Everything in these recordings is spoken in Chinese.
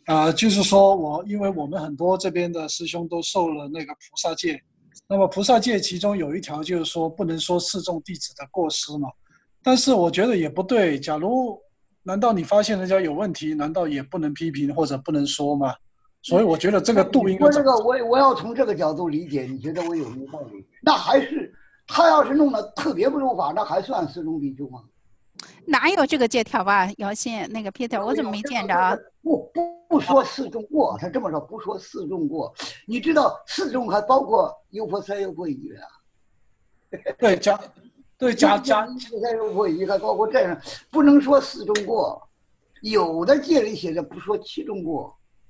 就是说因为我们很多这边的师兄都受了那个菩萨戒，那么菩萨戒其中有一条就是说不能说示众弟子的过失嘛，但是我觉得也不对。难道你发现人家有问题，难道也不能批评或者不能说吗？所以我觉得这个度应该怎么？ 说这个，我要从这个角度理解，你觉得我有没有道理？那还是他要是弄得特别不如法，那还算示众弟兄吗？ 哪有这个借条吧？姚鑫，那个 Peter，我怎么没见着啊？ 不说示众过，他这么说不说示众过，你知道示众还包括优婆塞、优婆夷啊？ 对加优婆塞、优婆夷还包括这样，不能说示众过，有的戒里写着不说七众过。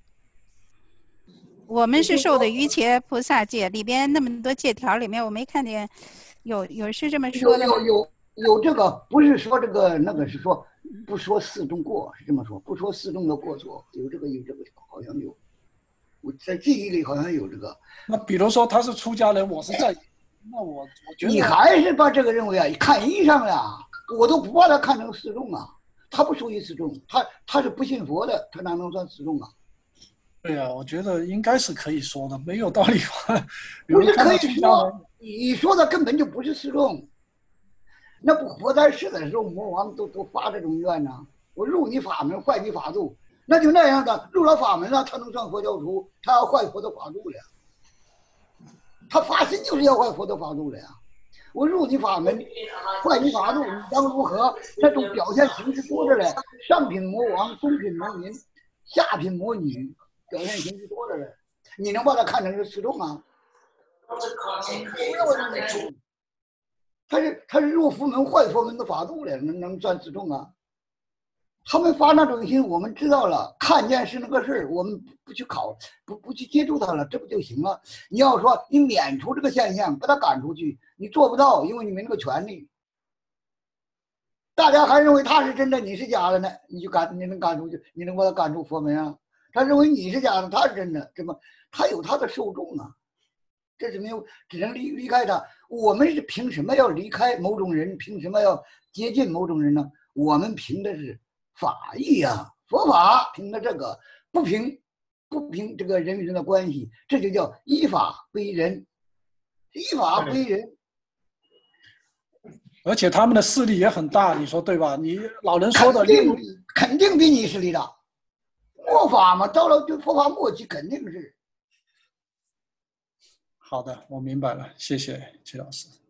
我们是受的瑜伽菩萨戒，里边那么多戒条里面，我没看见有是这么说的吗？ 有这个，不是说这个那个，是说不说示众过，是这么说，不说示众的过错，有这个好像有，我在记忆里好像有这个。 那比如说他是出家人，我是在，那我觉得你还是把这个认为啊，看衣裳呀，我都不把他看成示众啊，他不属于示众，他是不信佛的，他哪能算示众啊？ 对啊，我觉得应该是可以说的，没有道理吧？ 不是可以说，你说的根本就不是示众。那不佛在世的时候，魔王都发这种愿呢。我入你法门，坏你法度，那就那样的。入了法门了，他能算佛教徒？他要坏佛的法度了呀。他发心就是要坏佛的法度了呀。我入你法门，坏你法度，你当如何？这种表现形式多着嘞。上品魔王，中品魔民，下品魔女，表现形式多着嘞。你能把它看成是示众啊？不要认为。他是入佛门坏佛门的法度了，能算示众啊？他们发那种心，我们知道了，看见是那个事儿，我们不去不去接触它了，这不就行了？你要说你免除这个现象，把他赶出去，你做不到，因为你没那个权利。大家还认为他是真的，你是假的呢，你能赶出去，你能把他赶出佛门啊？他认为你是假的，他是真的，怎么？他有他的受众啊。这是没有，只能离开他。我们是凭什么要离开某种人？凭什么要接近某种人呢？我们凭的是法义啊，佛法凭的这个，不凭这个人与人的关系，这就叫依法归人，依法归人。 而且他们的势力也很大，你说对吧？你老人说的肯定比你势力大。末法嘛，到了对佛法末期肯定是。 好的，我明白了，谢谢齐老师。